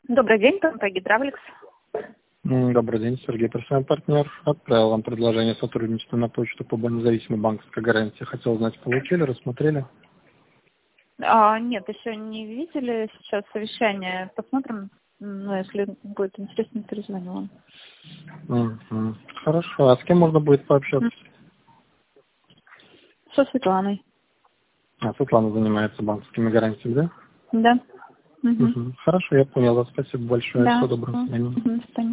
Добрый день, ТНП Гидравликс. Добрый день, Сергей, персональный партнер. Отправил вам предложение сотрудничества на почту по независимой банковской гарантии. Хотел узнать, получили, рассмотрели? Нет, еще не видели. Сейчас совещание. Посмотрим. Ну, если будет интересно, перезвоню вам. Хорошо. А с кем можно будет пообщаться? Со Светланой. Светлана занимается банковскими гарантиями, да? Да. Хорошо, я понял вас. Спасибо большое. Да. Всего доброго. До свидания. До свидания.